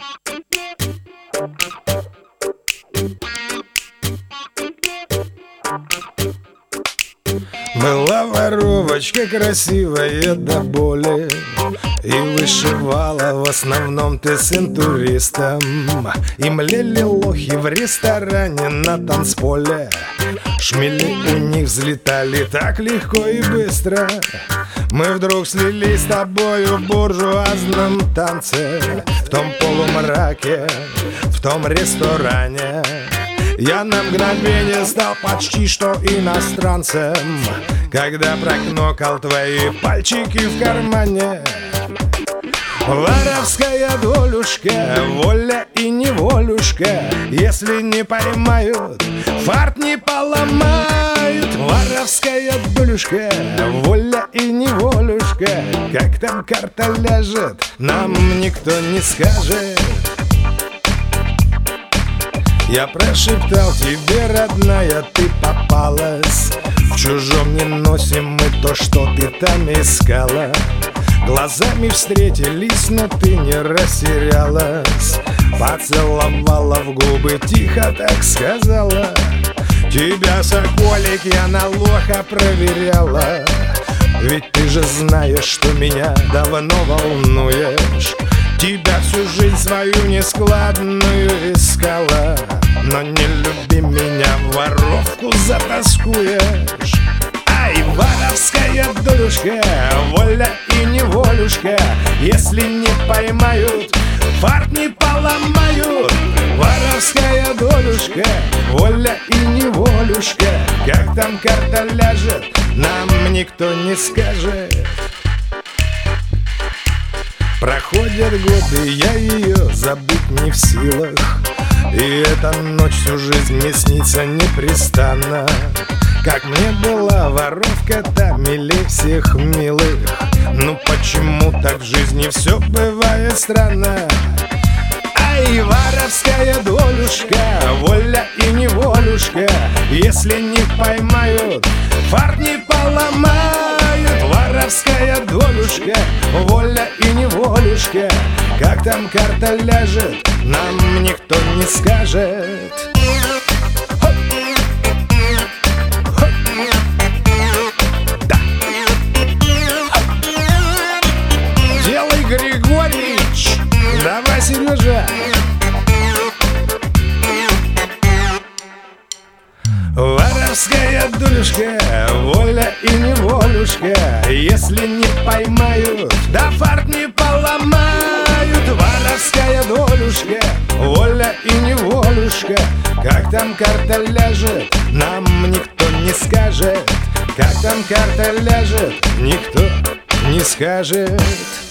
Была воровочка красивая до боли и вышивала в основном ты с интуристом. И млели лохи в ресторане на танцполе. Шмели у них взлетали так легко и быстро. Мы вдруг слились с тобою в буржуазном танце, в том полумраке, в том ресторане. Я на мгновение стал почти что иностранцем, когда прокнокал твои пальчики в кармане. Воровская долюшка, воля и неволюшка, если не поймают, фарт не поломают. Воровская долюшка, воля и неволюшка, как там карта ляжет, нам никто не скажет. Я прошептал тебе, родная, ты попалась. В чужом не носим мы то, что ты там искала. Глазами встретились, но ты не растерялась. Поцеловала в губы, тихо так сказала: тебя, соколик, я на лоха проверяла. Ведь ты же знаешь, что меня давно волнуешь. Тебя всю жизнь свою нескладную искала, но не люби меня, воровку затаскуешь. Ай, воровская долюшка, воля и неволюшка, если не поймают, фарт не поломают. Воровская долюшка, воля и неволюшка, как там карта ляжет, нам никто не скажет. Проходят годы, я ее забыть не в силах, и эта ночь всю жизнь мне снится непрестанно. Как мне была воровка, та милей всех милых. Ну почему так в жизни все бывает странно? Ай, воровская долюшка, воля и неволюшка, если не поймают, фарт не поломают. Воровская долюшка, воля и неволюшка, как там карта ляжет, нам никто не скажет. Да. Делай, Григорьевич, давай, Сережа. Воровская долюшка, воля и неволюшка, если не поймают, да фарт не поломают. Воровская долюшка, воля и неволюшка, как там карта ляжет, нам никто не скажет. Как там карта ляжет, никто не скажет.